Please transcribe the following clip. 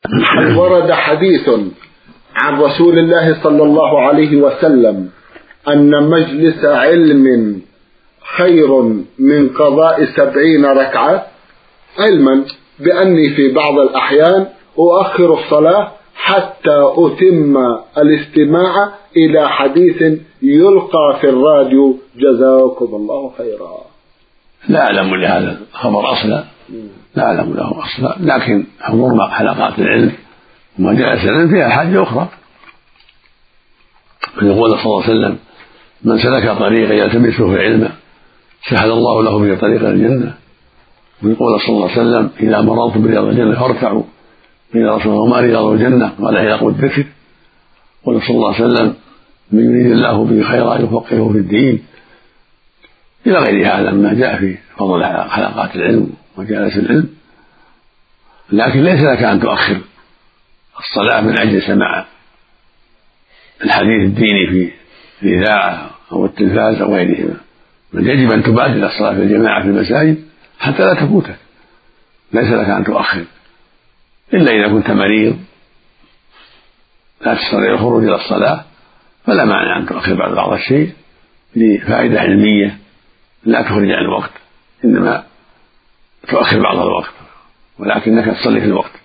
هل ورد حديث عن رسول الله صلى الله عليه وسلم أن مجلس علم خير من قضاء 70 ركعة؟ علما بأني في بعض الأحيان أؤخر الصلاة حتى أتم الاستماع إلى حديث يلقى في الراديو جزاكم الله خيرا. لا أعلم لهذا الخبر أصلا، لا أعلم له أصلا، لكن حضور حلقات العلم ومجالس العلم فيها حاجة أخرى. يقول صلى الله عليه وسلم: من سلك طريقا يلتمس فيه علما سهل الله له به طريق الجنة. ويقول صلى الله عليه وسلم: إذا مررت برياض الجنة فاركعوا، إذا رسول الله ما رياض الجنة قال حلق الذكر. قال صلى الله عليه وسلم: من يريد الله به خيرا يفقهه في الدين، إلى غير هذا مما جاء في فضل حلقات العلم ومجالس العلم. لكن ليس لك أن تؤخر الصلاة من أجل سماع الحديث الديني في الإذاعة أو التلفاز أو غيرهما، بل يجب أن تبادر الصلاة في الجماعة في المساجد حتى لا تفوتك. ليس لك أن تؤخر إلا إذا كنت مريض لا تستطيع الخروج إلى الصلاة، فلا مانع أن تؤخر بعض الشيء لفائدة علمية لا تخرج عن الوقت، إنما تؤخر بعض الوقت ولكنك تصلي في الوقت.